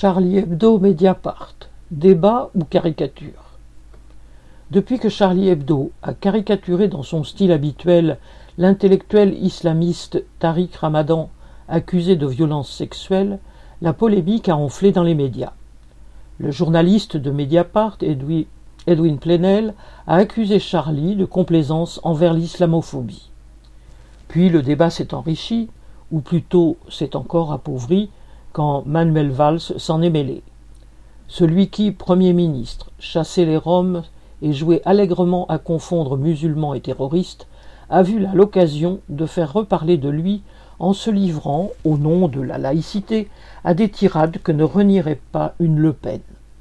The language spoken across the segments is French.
Charlie Hebdo, Mediapart, débat ou caricature. Depuis que Charlie Hebdo a caricaturé dans son style habituel l'intellectuel islamiste Tariq Ramadan accusé de violences sexuelles, la polémique a enflé dans les médias. Le journaliste de Mediapart, Edwin Plenel, a accusé Charlie de complaisance envers l'islamophobie. Puis le débat s'est enrichi, ou plutôt s'est encore appauvri, quand Manuel Valls s'en est mêlé. Celui qui, Premier ministre, chassait les Roms et jouait allègrement à confondre musulmans et terroristes, a vu là l'occasion de faire reparler de lui en se livrant, au nom de la laïcité, à des tirades que ne renierait pas une Le Pen.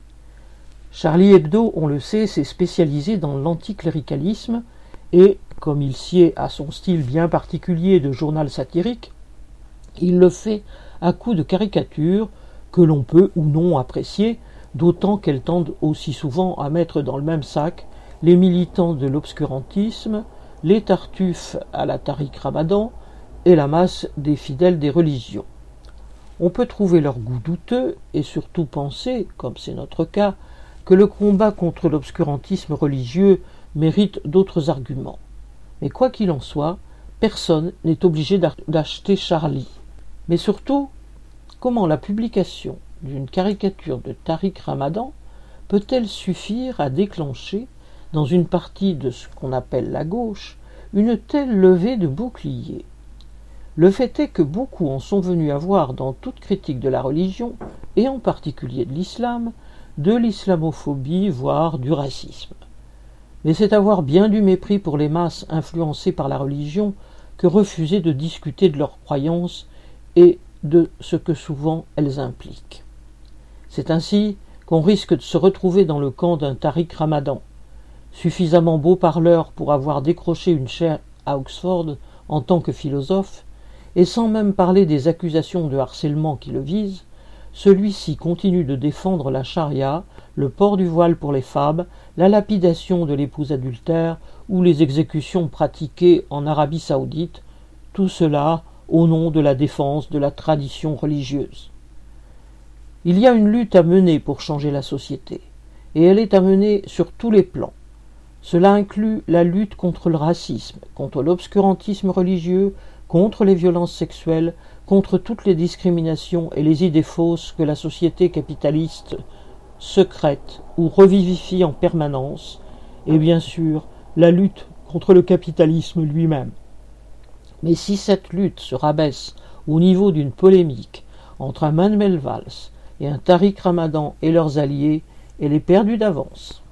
Charlie Hebdo, on le sait, s'est spécialisé dans l'anticléricalisme et, comme il sied à son style bien particulier de journal satirique, il le fait à coups de caricatures que l'on peut ou non apprécier, d'autant qu'elles tendent aussi souvent à mettre dans le même sac les militants de l'obscurantisme, les tartuffes à la Tariq Ramadan et la masse des fidèles des religions. On peut trouver leur goût douteux et surtout penser, comme c'est notre cas, que le combat contre l'obscurantisme religieux mérite d'autres arguments. Mais quoi qu'il en soit, personne n'est obligé d'acheter Charlie. Mais surtout, comment la publication d'une caricature de Tariq Ramadan peut-elle suffire à déclencher, dans une partie de ce qu'on appelle la gauche, une telle levée de boucliers? Le fait est que beaucoup en sont venus à voir dans toute critique de la religion, et en particulier de l'islam, de l'islamophobie, voire du racisme. Mais c'est avoir bien du mépris pour les masses influencées par la religion que refuser de discuter de leurs croyances et de ce que souvent elles impliquent. C'est ainsi qu'on risque de se retrouver dans le camp d'un Tariq Ramadan, suffisamment beau parleur pour avoir décroché une chaire à Oxford en tant que philosophe, et sans même parler des accusations de harcèlement qui le visent, celui-ci continue de défendre la charia, le port du voile pour les femmes, la lapidation de l'épouse adultère ou les exécutions pratiquées en Arabie saoudite, tout cela au nom de la défense de la tradition religieuse. Il y a une lutte à mener pour changer la société, et elle est à mener sur tous les plans. Cela inclut la lutte contre le racisme, contre l'obscurantisme religieux, contre les violences sexuelles, contre toutes les discriminations et les idées fausses que la société capitaliste secrète ou revivifie en permanence, et bien sûr la lutte contre le capitalisme lui-même. Mais si cette lutte se rabaisse au niveau d'une polémique entre un Manuel Valls et un Tariq Ramadan et leurs alliés, elle est perdue d'avance.